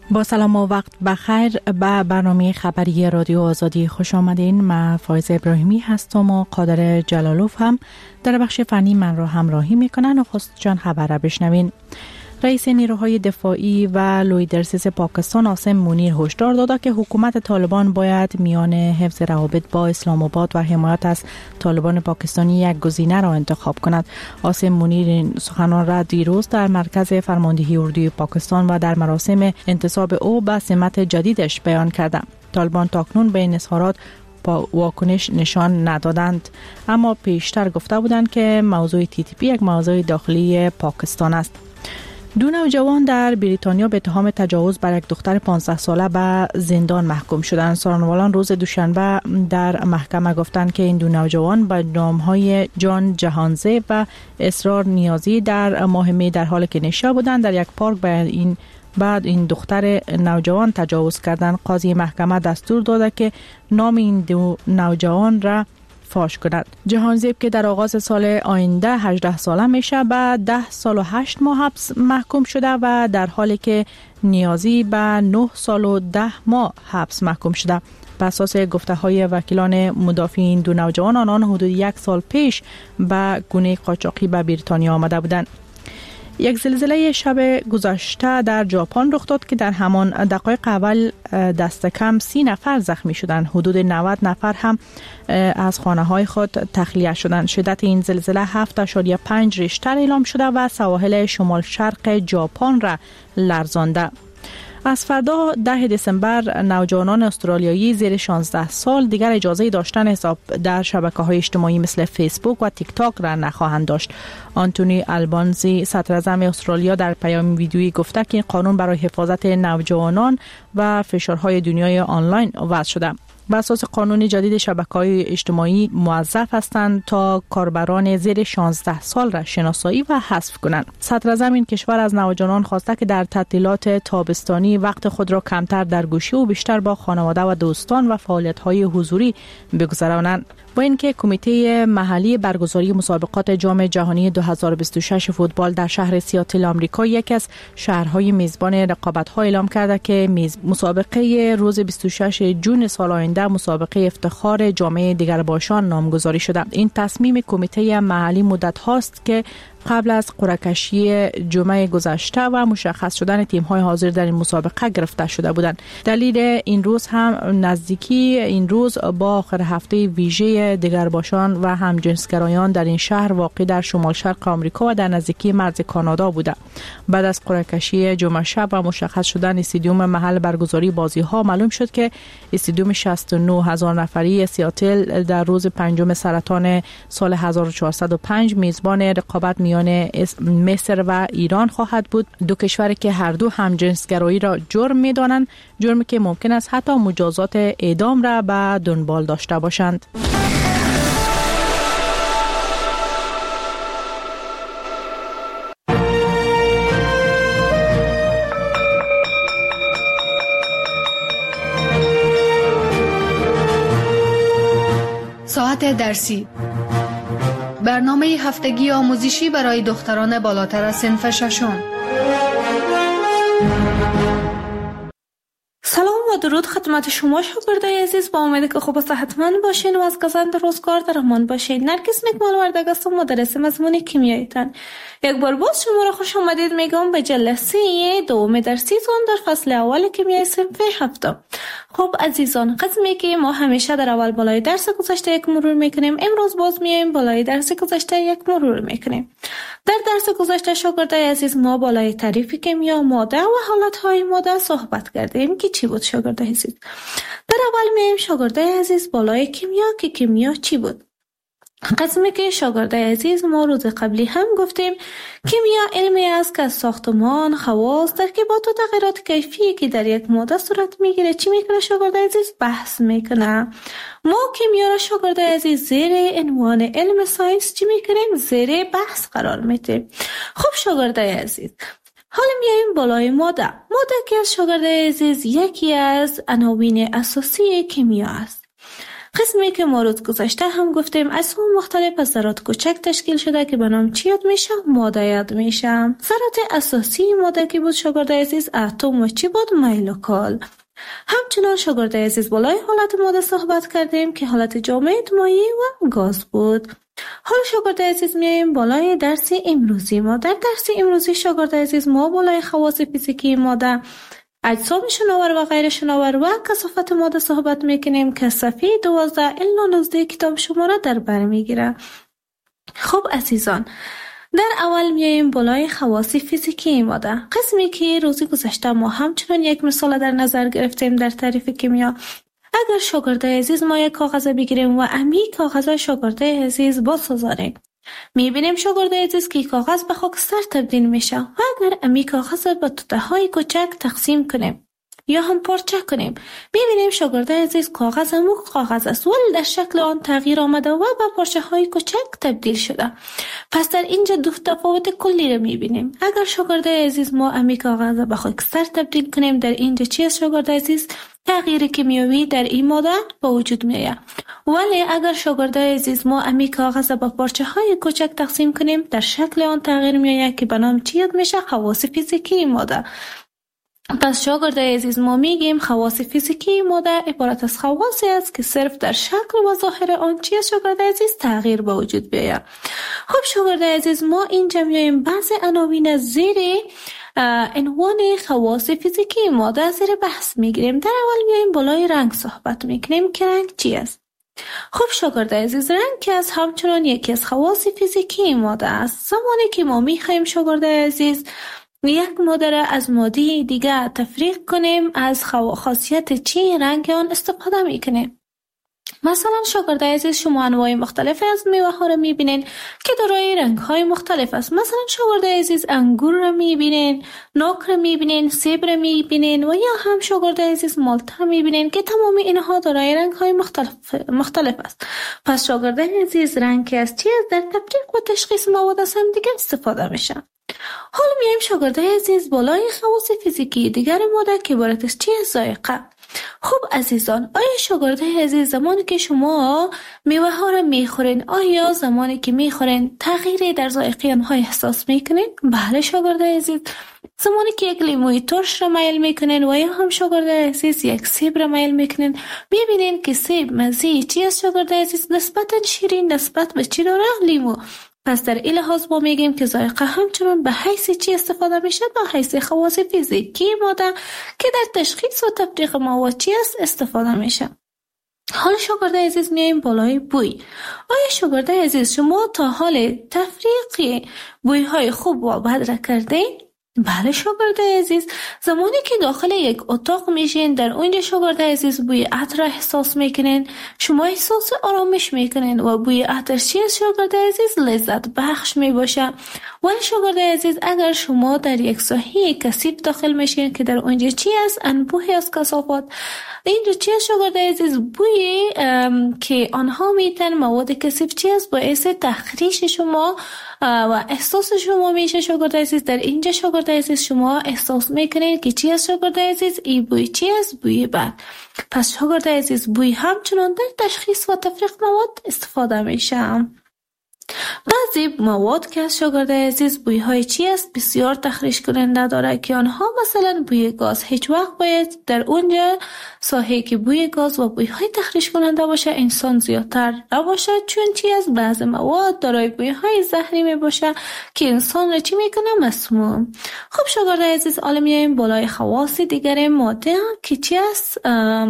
با سلام و وقت بخیر به برنامه خبری رادیو آزادی خوش آمدین. من فایزه ابراهیمی هستم و قادر جلالوف هم در بخش فنی من را همراهی میکنن و خواست جان خبر را بشنوین. رئیس نیروهای دفاعی و لویدرسیس پاکستان عاصم منیر هشدار داده که حکومت طالبان باید میان حفظ روابط با اسلام آباد و حمایت از طالبان پاکستانی یک گزینه را انتخاب کند. عاصم منیر این سخنان را دیروز در مرکز فرماندهی اردوی پاکستان و در مراسم انتصاب او به سمت جدیدش بیان کرده. طالبان تاکنون به این اظهارات واکنش نشان ندادند، اما پیشتر گفته بودند که موضوع TTP یک موضوع داخلی پاکستان است. دو نوجوان در بریتانیا به اتهام تجاوز بر یک دختر 15 ساله به زندان محکوم شدند. سخنوران روز دوشنبه در محکمه گفتند که این دو نوجوان به نامهای جان جهانزی و اسرار نیازی در ماه می در حال که نشا بودند در یک پارک بعد این دختر نوجوان تجاوز کردند. قاضی محکمه دستور داده که نام این دو نوجوان را فاش کند. جهانزیب که در آغاز سال آینده 18 ساله میشه به 10 سال و 8 ماه حبس محکوم شده و در حالی که نیازی به 9 سال و 10 ماه حبس محکوم شده. بر اساس گفته های وکیلان مدافع این دو نوجوان آنان حدود 1 سال پیش به گونه قاچاقی به بریتانیا آمده بودند. یک زلزله شب گذشته در ژاپن رخ داد که در همان دقایق اول دست کم 30 نفر زخمی شدند. حدود 90 نفر هم از خانه‌های خود تخلیه شدند. شدت این زلزله 7.5 ریشتر اعلام شده و سواحل شمال شرق ژاپن را لرزانده. از فردا 10 دسامبر نوجوانان استرالیایی زیر 16 سال دیگر اجازه داشتن حساب در شبکه‌های اجتماعی مثل فیسبوک و تیک تاک را نخواهند داشت. آنتونی آلبانزی صدر اعظم استرالیا در پیام ویدیویی گفته که این قانون برای حفاظت نوجوانان و فشارهای دنیای آنلاین وضع شده. بر اساس قانون جدید شبکه‌های اجتماعی موظف هستند تا کاربران زیر 16 سال را شناسایی و حذف کنند. صدر اعظم این کشور از نوجوانان خواسته که در تعطیلات تابستانی وقت خود را کمتر در گوشی و بیشتر با خانواده و دوستان و فعالیت‌های حضوری بگذرانند. با اینکه کمیته محلی برگزاری مسابقات جام جهانی 2026 فوتبال در شهر سیاتل آمریکا یکی از شهرهای میزبان رقابت‌ها اعلام کرده که مسابقه روز 26 جون سال آینده مسابقه افتخار جامعه دیگرباشان نامگذاری شده. این تصمیم کمیته محلی مدت هاست که قبل از قرعه کشی جمعه گذشته و مشخص شدن تیم‌های حاضر در این مسابقه گرفته شده بودند. دلیل این روز هم نزدیکی این روز با آخر هفته ویژه دیگرباشان و همجنسگرایان در این شهر واقع در شمال شرق آمریکا و در نزدیکی مرز کانادا بوده. بعد از قرعه کشی جمعه شب و مشخص شدن استادیوم محل برگزاری بازی‌ها معلوم شد که استادیوم 69,000 نفری سیاتل در روز 5 سرطان سال 1405 میزبان رقابت میان مصر و ایران خواهد بود. دو کشوری که هر دو همجنسگرایی را جرم می‌دانند، جرمی که ممکن است حتی مجازات اعدام را به دنبال داشته باشند. ساعت درسی، برنامه هفتگی آموزشی برای دختران بالاتر از صنف ششم. سلام و درود خدمت شما شاگردای عزیز. با امید که خوب و صحتمند باشین و از گزند روزگار در امان باشین. نرگس نکمال وردگ هستم، مدرس مضمون کیمیایتان. یک بار باز شما را خوش آمدید میگم به جلسه دوم درسیتون در فصل اول کیمیای صنف هفتم. خب عزیزان، قسمی که ما همیشه در اول بالای درس گذشته یک مرور میکنیم، امروز باز میایم بالای درس گذشته یک مرور میکنیم. در درس گذشته شاگردای عزیز ما بالای تعریف کیمیا، ماده و حالتهای ماده صحبت کردیم که چی بود شاگردای عزیز. در اول میایم شاگردای عزیز بالای کیمیا که کیمیا چی بود. قسمی که شاگردای عزیز ما روز قبلی هم گفتیم کیمیا علمی است که از ساختمان، خواص، ترکیبات و تغییرات کیفی که در یک ماده صورت میگیره چی میکنه شاگردای عزیز؟ بحث میکنه. ما کیمیا را شاگردای عزیز زیر عنوان علم ساینس چی میکنیم؟ زیر بحث قرار میدیم. خب شاگردای عزیز، حالا میایم بالای ماده. ماده که از شاگردای عزیز یکی از عناوین اساسی کیمیا است. قسمی که ما روز گذشته هم گفتیم اتم مختلف از ذرات کوچک تشکیل شده که به نام چی یاد میشه؟ ماده یاد میشه. ذرات اساسی ماده که بود شاگرد عزیز اتم و چی بود؟ میلوکال. همچنان شاگرد عزیز بالای حالت ماده صحبت کردیم که حالت جامد، مایع و گاز بود. حالا شاگرد عزیز میایم بالای درس امروزی ما. در درس امروزی شاگرد عزیز ما بالای خواص فیزیکی ماده، اجسام شناور و غیر شناور و کثافت ماده صحبت میکنیم که صفحه 12 الی 19 کتاب شما را در بر میگیره. خب عزیزان، در اول میایم بالای خواص فیزیکی ماده، قسمی که روزی گذشته ما همچنان یک مثال در نظر گرفتیم در تعریف کیمیا. اگر شاگرد عزیز ما یک کاغذ بگیریم و امی کاغذ شاگرد عزیز بسازاریم، میبینیم شاگرد عزیز که کاغذ به خاکستر تبدیل میشه و اگر امی کاغذ به توته های کوچک تقسیم کنیم یا هم پارچه کنیم، میبینیم شاگرد عزیز کاغذ کاغذ است ولی در شکل آن تغییر آمده و به پارچه های کوچک تبدیل شده. پس در اینجا دو تفاوت کلی را میبینیم. اگر شاگرد عزیز ما امی کاغذ به خاکستر تبدیل کنیم، در اینجا چی است شاگرد عزیز؟ تغییر کیمیایی در این ماده به وجود میآید. ولی اگر شاگرد عزیز ما امی کاغذ به پارچه های کوچک تقسیم کنیم، در شکل آن تغییر میآید که به نام چی یاد میشه؟ خواص فیزیکی ماده. پس شاگرد عزیز ما میگیم خواص فیزیکی ماده عبارت از خواصی است که صرف در شکل و ظاهر آن چی است شاگرد عزیز؟ تغییر به وجود بیاید. خب شاگرد عزیز ما اینجا میایم بعضی عناوین زیر عنوان خواص فیزیکی ماده زیر بحث میگیریم. در اول میایم بالای رنگ صحبت میکنیم که رنگ چی است. خب شاگرد عزیز، رنگ که از همچنان یکی از خواص فیزیکی ماده است. زمانی که ما میخوایم شاگرد عزیز یک ماده را از ماده دیگه تفریق کنیم، از خاصیت چی رنگ آن استفاده میکنیم. مثلا شاگرد عزیز شما انواع مختلف از میوه ها را میبینین که دارای رنگ های مختلف است. مثلا شاگرد عزیز انگور را میبینین، ناک را میبینین، سیب را میبینین و یا هم شاگرد عزیز مالت را میبینین که تمام اینها دارای رنگ های مختلف است. پس شاگرد عزیز رنگ از چی است؟ در تفریق و تشخیص مواد از هم دیگه استفاده میشه. حالا میایم شاگرد عزیز بالای خواص فیزیکی دیگر ماده که عبارت از چی است؟ ذائقه. خب عزیزان، آیا شاگرد عزیز زمانی که شما میوه ها را میخورین، آیا زمانی که میخورین تغییری در ذائقه آنها احساس میکنین؟ بله شاگرد عزیز. زمانی که یک لیموی ترش را میل میکنین و یا هم شاگرد عزیز یک سیب را میل میکنین، میبینین که سیب مزه چی است شاگرد عزیز؟ نسبتا شیرین نسبت به چی داره؟ لیمو. پس در این لحاظ ما میگیم که ذائقه همچنان به حیث چی استفاده میشه؟ به حیث خواص فیزیکی ماده که در تشخیص و تفریق مواد چی است استفاده میشه. حالا شاگرد عزیز میایم بالای بوی. آیا شاگرد عزیز شما تا حال تفریق بوی های خوب و بد را کردین؟ بله شاگرد عزیز، زمانی که داخل یک اتاق میشین، در اونجا شاگرد عزیز بوی عطر احساس میکنین، شما احساس آرامش میکنین و بوی عطر چی است شاگرد عزیز؟ لذت بخش میباشه. ولی شاگرد عزیز اگر شما در یک ساحه کثیف داخل میشین که در اونجا چی است؟ انبوهی از کثافات، اینجا چی است شاگرد عزیز؟ بوی که آنها میتن مواد کثیف چی است؟ باعث تخریش شما و احساس شما میشه شاگرد عزیز. در اینجا شاگرد عزیز شما احساس میکنید که چی است شاگرد عزیز؟ این بوی چی است؟ بوی بد. پس شاگرد عزیز بوی همچنان در تشخیص و تفریق مواد استفاده میشه. بعضی مواد که از شاگرد عزیز بوی های چی است؟ بسیار تخریش کننده داره که آنها مثلا بوی گاز. هیچ وقت باید در اونجا ساحه که بوی گاز و بوی های تخریش کننده باشه انسان زیادتر نباشه، چون چی است؟ بعضی مواد دارای بوی های زهری می باشه که انسان را چی میکنه؟ مسموم. خب شاگرد عزیز حالا میایم بالای خواص دیگر ماده که چی است؟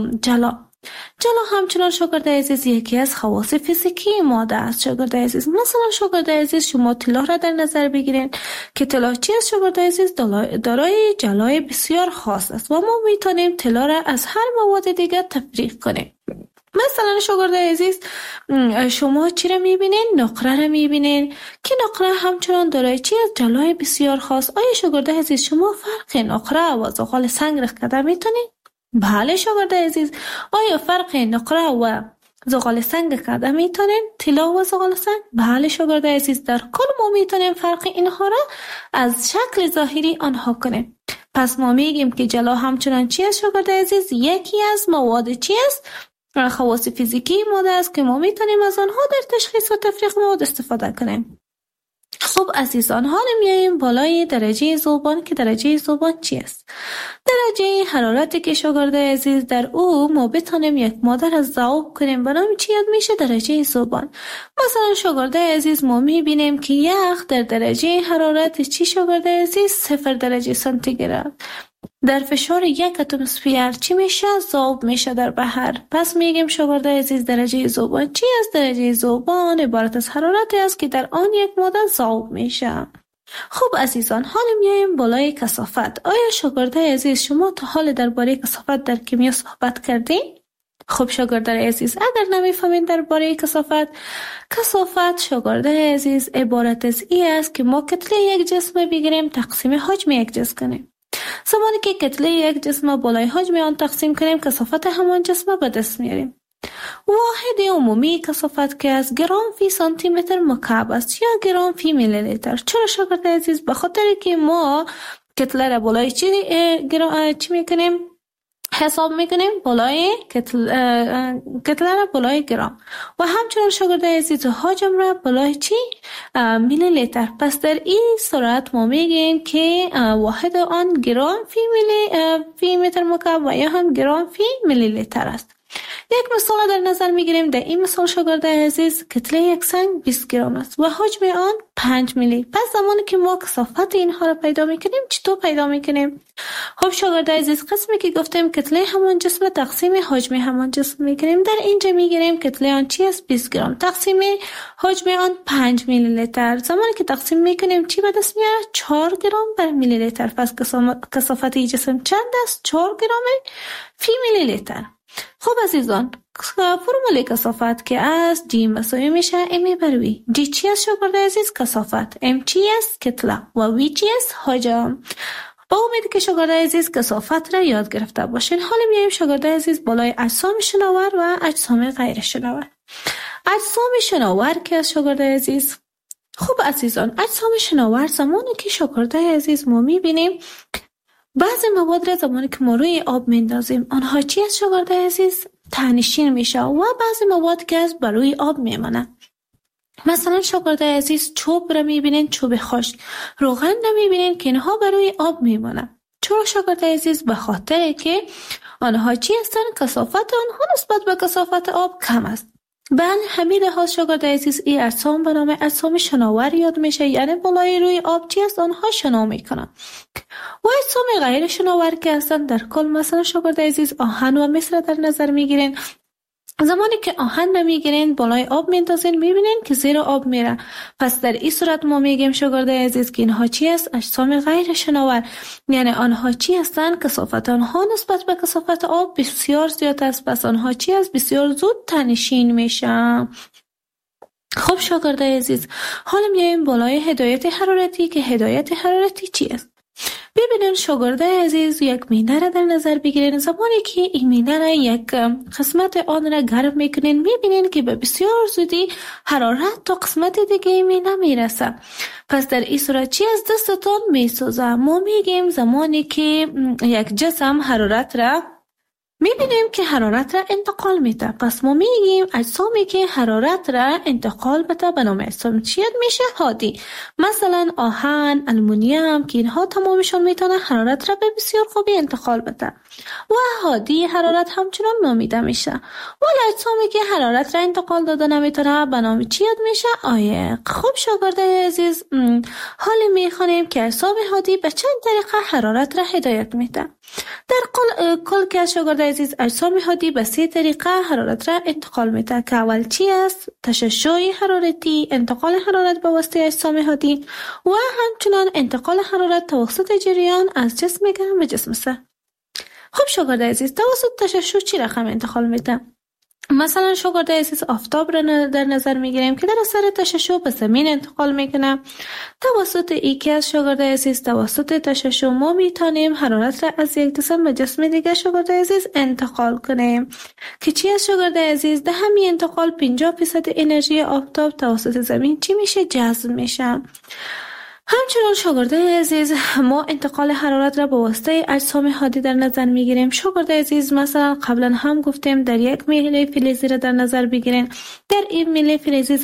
جلا همچنان شاگرد عزیز یکی از خواص فیزیکی ماده است شاگرد عزیز. مثلا شاگرد عزیز شما طلا را در نظر بگیرید که طلا چی است شاگرد عزیز؟ دارای جلای بسیار خاص است و ما میتونیم طلا را از هر مواد دیگر تفریق کنیم. مثلا شاگرد عزیز شما چی را میبینین؟ نقره را میبینین که نقره همچنان دارای چی است؟ جلای بسیار خاص. آیا شاگرد عزیز شما فرق نقره و زغال سنگ را کده میتونید؟ بله شاگرد عزیز. آیا فرق نقره و زغال سنگ کده میتونیم؟ طلا و زغال سنگ؟ بله شاگرد عزیز. در کل ما میتونیم فرق اینها را از شکل ظاهری آنها کنیم. پس ما میگیم که جلا همچنان چی است شاگرد عزیز؟ یکی از مواد چی است؟ خواص فیزیکی ماده است که ما میتونیم از آنها در تشخیص و تفریق مواد استفاده کنیم. خب عزیزان، حالا میاییم بالای درجه ذوبان که درجه ذوبان چی است؟ درجه حرارتی که شاگرده عزیز در او ما بتونیم یک ماده را ذوب کنیم به نام چی یاد میشه؟ درجه ذوبان. مثلا شاگرده عزیز ما میبینیم که یخ در درجه حرارت چی شاگرده عزیز؟ 0 درجه سانتیگراد در فشار 1 اتمسفر چی میشه؟ ذوب میشه در بحر. پس میگیم شاگرده عزیز درجه ذوبان چی است؟ درجه ذوبان عبارت از حرارتی است که در آن یک ماده ذوب میشه. خب عزیزان، حالا میایم بالای کثافت. آیا شاگرده عزیز شما تا حال درباره کثافت در کیمیا صحبت کردین؟ خب شاگرده عزیز، اگر نمیفهمین درباره کثافت شاگرده عزیز عبارت از این است که ما کتله یک جسم بگیریم تقسیم حجم یک جسم کنیم. زمانی که کتله یک جسم بالای حجم آن تقسیم کنیم کثافت همان جسم به دست میاریم. واحد عمومی کثافت که از گرم فی سانتی متر مکعب است یا گرم فی میلی لیتر. چرا شاگرد عزیز؟ به خاطر که ما کتله را بالای چی میکنیم؟ حساب میکنیم بالای کتله را بالای گرم و همچنین شاگرد عزیز حجم را بالای چی؟ میلی لیتر. پس در این صورت ما میگیم که واحد آن گرم فی متر مکعب و یا هم گرم فی میلی لیتر است. یک مثال در نظر میگیریم. در این مثال شاگرده عزیز کتله یک سنگ 20 گرم است و حجم آن 5 میلی. پس زمانی که ما کثافت اینها را پیدا میکنیم چطور پیدا میکنیم؟ خب شاگرده عزیز، قسمی که گفتیم کتله همان جسم تقسیم حجم همان جسم میکنیم. در اینجا میگیریم کتله آن چی است؟ 20 گرم تقسیم حجم آن 5 میلی لیتر. زمانی که تقسیم میکنیم چی به دست میاد؟ 4 گرم بر میلی لیتر. پس کثافت این جسم چند است؟ 4 گرم فی میلی لیتر. خب عزیزان، فرمول کثافت که از G مساوی میشه M بر V. G چی است شاگرد عزیز؟ کثافت. M چی است؟ کتله. و V چی است؟ حجم. با امید که شاگرد عزیز کثافت را یاد گرفته باشین. حالا میایم شاگرد عزیز بالای اجسام شناور و اجسام غیر شناور. اجسام شناور که از شاگرد عزیز، خب عزیزان، اجسام شناور زمانی که شاگرد عزیز ما میبینیم بعضی مواد را زمانی که ما روی آب میندازیم آنها چی است شاگرد عزیز؟ تنشین میشه و بعضی مواد که از بروی آب میمانه. مثلا شاگرد عزیز چوب را میبینین، چوب خشک. روغن را میبینین که اینها بروی آب میمانه. چرا شاگرد عزیز؟ به خاطر که آنها چی هستن؟ کثافت آنها نسبت به کثافت آب کم است. بله، همین لحاظ شاگرد عزیز این اجسام به نام اجسام شناور یاد میشه، یعنی بالای روی آب چی است؟ آنها شنا میکنن. و اجسام غیر شناور که هستن در کل مثلا شاگرد عزیز آهن و مس را در نظر میگیرین. زمانی که آهن را میگیرین بالای آب میندازین میبینین که زیر آب میره. پس در این صورت ما میگیم شاگرد عزیز که اینها چی است؟ اجسام غیر شناور. یعنی آنها چی هستن؟ کثافت آنها نسبت به کثافت آب بسیار زیاد است. پس آنها چی است؟ بسیار زود تنشین میشن. خب شاگرد عزیز، حالا میایم بالای هدایت حرارتی که هدایت حرارتی چی است؟ ببینین شاگرد عزیز، یک مینه را در نظر بگیرین. زمانی که این مینه را یک قسمت آن را گرم میکنین میبینین که به بسیار زودی حرارت تا قسمت دیگه این مینه میرسه. پس در این صورت چی از دستتون میسوزه؟ ما میگیم زمانی که یک جسم حرارت را میبینیم که حرارت را انتقال میده. پس ما میگیم اجسامی که حرارت را انتقال بده به نام اجسام چی میشه؟ هادی. مثلا آهن، آلومینیوم که اینها تمامشون میتونه حرارت را به بسیار خوبی انتقال بده و هادی حرارت همچنان نامیده میشه. ولی اجسامی که حرارت را انتقال داده نمیتونه به نام چی میشه؟ عایق. خب شاگرد عزیز، حالا میخوانیم که اجسام هادی به چند طریقه حرارت را هدایت میده. در کل که شاگرد عزیز اجسام هادی به 3 طریقه حرارت را انتقال میده که اول چی است؟ تشعشع حرارتی، انتقال حرارت به واسطه اجسام هادی و همچنان انتقال حرارت توسط جریان از جسم گرم به جسم سرد. خب شاگرد عزیز، توسط تشعشع چی رقم انتقال میده؟ مثلا شاگرد عزیز آفتاب را در نظر میگیریم که در اثر تشعشع به زمین انتقال میکنه. توسط ایکی از شاگرد عزیز توسط تشعشع ما میتونیم حرارت را از یک جسم به جسم دیگه شاگرد عزیز انتقال کنیم که چی از شاگرد عزیز؟ ده همین انتقال 50% انرژی آفتاب توسط زمین چی میشه؟ جذب میشه. همچنان شاگردای عزیز، ما انتقال حرارت را به واسطه اجسام حادی در نظر میگیریم. شاگردای عزیز، مثلا قبلا هم گفتیم در یک میله فلزی را در نظر بگیرین. در این میله فلزی